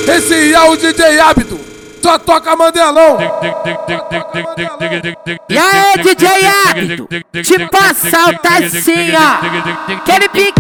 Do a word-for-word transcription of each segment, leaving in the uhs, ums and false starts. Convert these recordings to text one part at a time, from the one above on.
Esse é o D J Hábito, só toca Mandelão. E aí, D J Hábito, te passa o tacinha, aquele pique.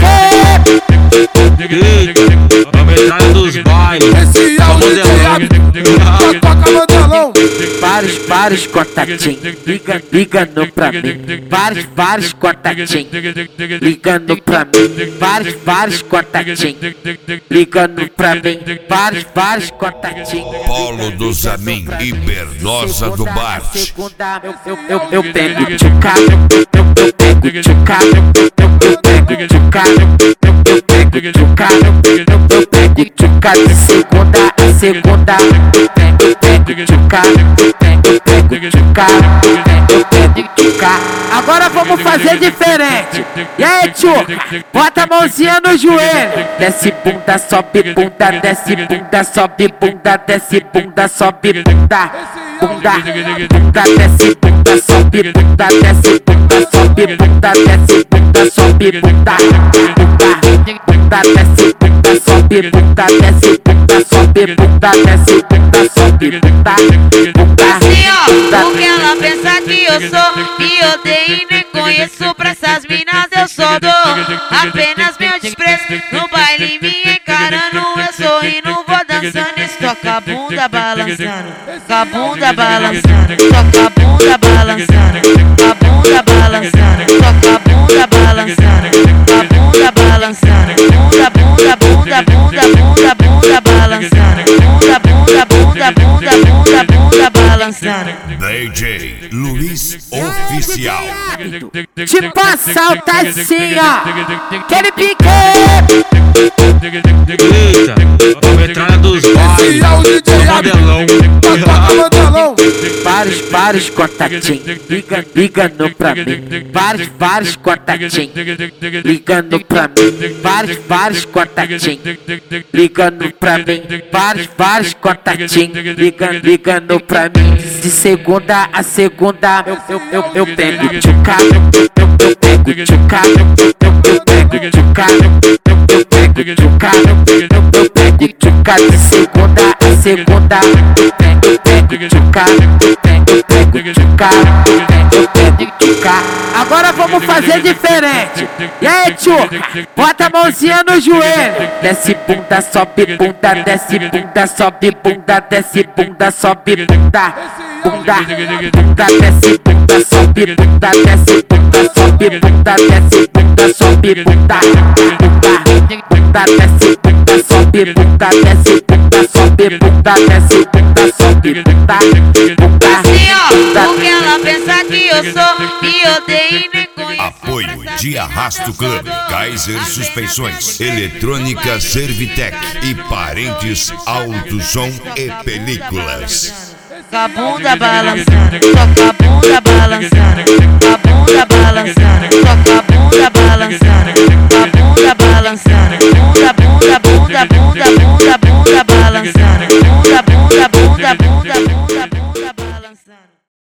A metralha dos bailes. Esse é o D J Hábito, só toca Mandelão. Vários, vários contatinhos, liga, ligando pra mim. Vários, vários contatinhos, ligando pra mim. Vários, vários contatinhos, ligando pra mim. Vários, vários contatinhos. Polo do Zamin e Bernosa do Bart. Segunda, eu, eu, eu, eu pego tchuca, eu, eu pego tchuca, eu pego tchuca, eu pego tchuca, eu pego tchuca de segunda a segunda. Eu pego tchuca, eu pego tchuca, eu pego tchuca. Agora vamos fazer diferente. E aí, tio, bota a mãozinha no joelho. Desce bunda, sobe bunda, desce bunda, sobe bunda, desce bunda, sobe bunda. Bunda, bunda, desce bunda, sobe bunda, desce bunda, sobe bunda, desce bunda, sobe bunda. Bunda, bunda, desce bunda, sobe bunda, desce bunda, sobe bunda, desce bunda, sobe bunda. Assim ó, porque ela pensa que eu sou e odeio e nem conheço. Pra essas minas eu só dou apenas meu desprezo. No baile me encarando, eu sorrindo, vou dançando. Isso toca a bunda balançando, toca a bunda balançando, toca a bunda balançando, toca a bunda balançando, toca a bunda balançando, toca a bunda balançando, bunda, bunda, bunda, bunda, bunda, bunda balançando, bunda, bunda, bunda, bunda, bunda, bunda balançando. D J Luiz Oficial. Te passa o tacinha, aquele pique. Eita, a metralha dos Esse bailes. é o D J Hábito, só toca Mandelão. Vários, vários contatinhos, liga, ligando pra mim. Vários, vários contatinhos, ligando pra mim. Vários, vários contatinhos, ligando pra mim. Vários, vários contatinhos, ligando, ligando pra mim. De segunda a segunda, eu, eu, eu, eu pego tchuca, eu, eu, eu pego tchuca, eu, eu pego tchuca, eu, eu pego tchuca, eu, eu pego tchuca de segunda a segunda. Eu pego, eu pego tchuca, eu pego, eu pego tchuca, eu pego tchuca. Agora vamos fazer diferente. E aí, tio, bota a mãozinha no joelho. Desce bunda, sobe bunda, desce bunda, sobe bunda, desce bunda, sobe bunda. Bunda, bunda, desce bunda, sobe bunda, desce bunda, sobe bunda, desce bunda, sobe bunda. Bunda, bunda, desce bunda, sobe bunda, desce bunda, sobe bunda, desce bunda, sobe bunda. Bunda, Assim ó, porque ela pensa que eu sou e odeio e nem conheço. Apoio de Arrasto Club, Kaiser Suspensões, Eletrônica Servitec e Parentes Autosom e Películas. Toca a bunda balançando, toca a bunda balançando, toca a bunda balançando, toca a bunda balançando, toca a bunda balançando, bunda, bunda, bunda, bunda, bunda, bunda balançando, bunda, bunda, bunda, bunda, bunda.